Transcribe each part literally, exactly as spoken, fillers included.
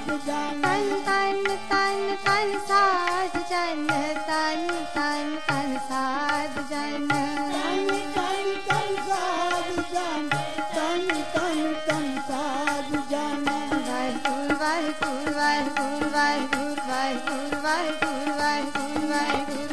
जन तन तन तन साध जन तन तन तन साध जन तन तन तन साध जन तन तन तन साध जन वाहिगुरु वाहिगुरु वाहिगुरु वाहिगुरु वाहिगुरु वाहिगुरु वाहिगुरु वाहिगुरु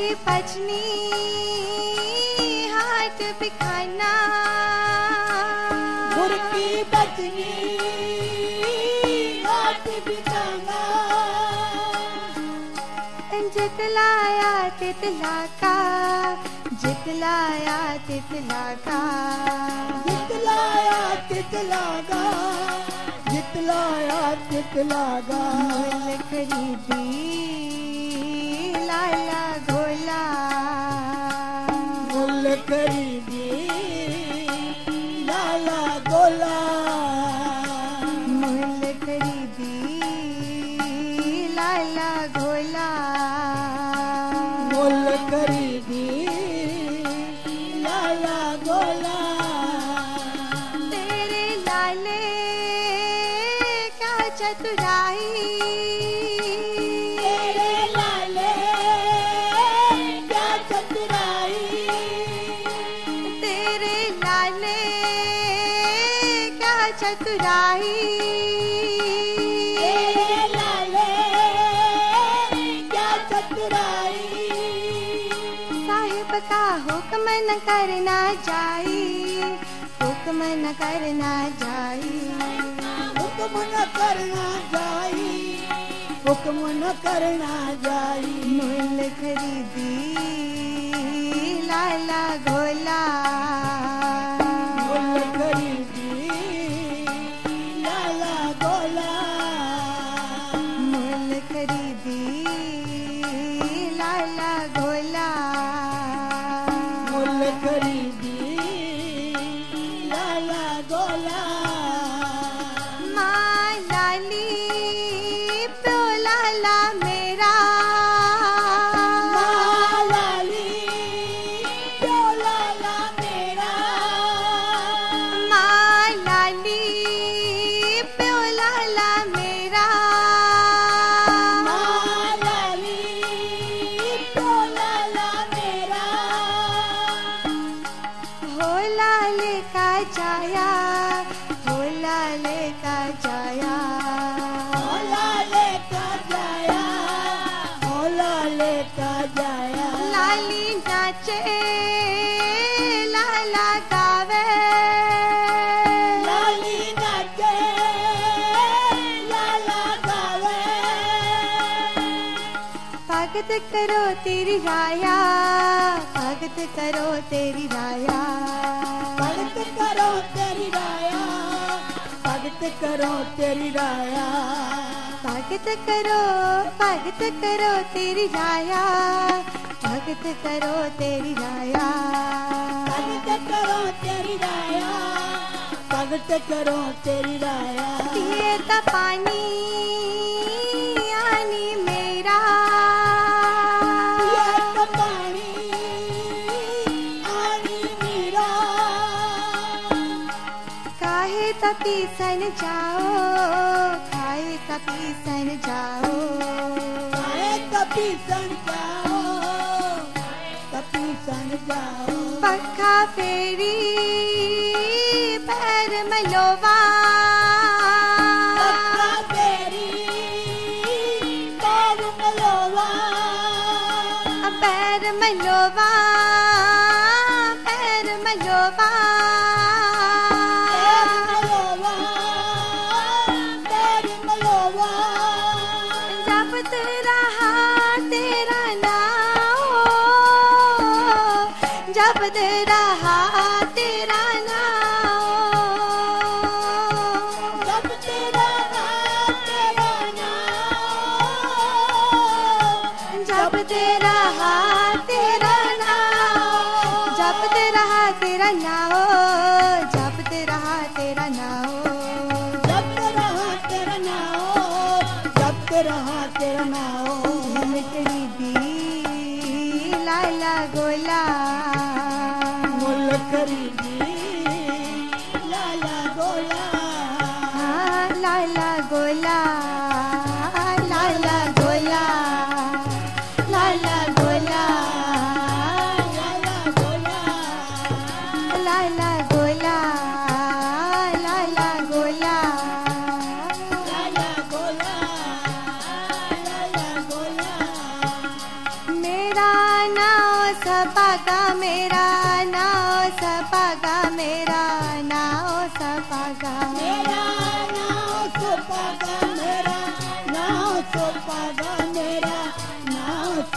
पचनी हाथ बिखाना तितला का, जितलाया तितला का, जितलाया तितला गा, जितलाया तितला गा। मोल खरीदी लाला गोला, मोल खरीदी लाला गोला, मोल खरीदी लाला गोला, मोल खरीदी लाला गोला। तेरे लाले का चतुराई, तेरे लाले क्या चतुराई, तेरे लाले का चतुराई, तेरे लाले क्या चतुराई। साहिब का हुक्म न करना जाई, हुक्म न करना जाई, हुक्म न करना जाई, हुक्म न करना जाई। मोल खरीदी लाला गोला, मोल खरीदी लाला गोला, मोल खरीदी लाला गोला, मोल खरीदी लाला गोला। माँ लाली प्यो लाला मेरा, माँ लाली प्यो लाला मेरा, माँ लाली प्यो लाला मेरा, माँ लाली प्यो लाला मेरा। हो लाले का जाया, हो लाले का जाया, होला लेका जाया, होला लेका जाया। लाली नाचे लाला गावे, लाली नाचे लाला गावे। भगत करो तेरी राया, भगत करो तेरी राया, भगत करो तेरी राया, भगत करो तेरी राया। भगत करो, भगत करो तेरी राया, भगत करो तेरी राया, भगत करो तेरी राया, भगत करो तेरी राया। पिए ता पानी आनी मेरा, ये तो पानी आनी मेरा। काहे ता पीसन जाओ, खाए ता पीसन जाओ, आए कभी सन जाओ, कभी सन जाओ। पखा फेरी पैर मलोवा, पक्का तेरी पैर मलोवा, पैर मलोवा, पैर मलोवा, पैर मलोवा, पैर मलोवा। जपत रहा तेरा नाम, जपत रहा तेरा नाम, जब तेरा नाम तेरा नाम, जपते रहा तेरा नाम, जपते रहा तेरा नाम, जपते रहा तेरा नाम, जब रहा तेरा नाम, जब रहा तेरा नाम। तेरी दी लाला गोला, मुल खरीदी लाला गोला, हाँ लाला गोला, लाला गोला, लाला गोला, लाला गोला, लाला गोला, लाला गोला, लाला गोला, लाला गोला। मेरा नाव सपागा, मेरा नाव सपागा, मेरा नाव सपागा, मेरा नाव सोपागा, मेरा नाव सोपागा, मेरा नाव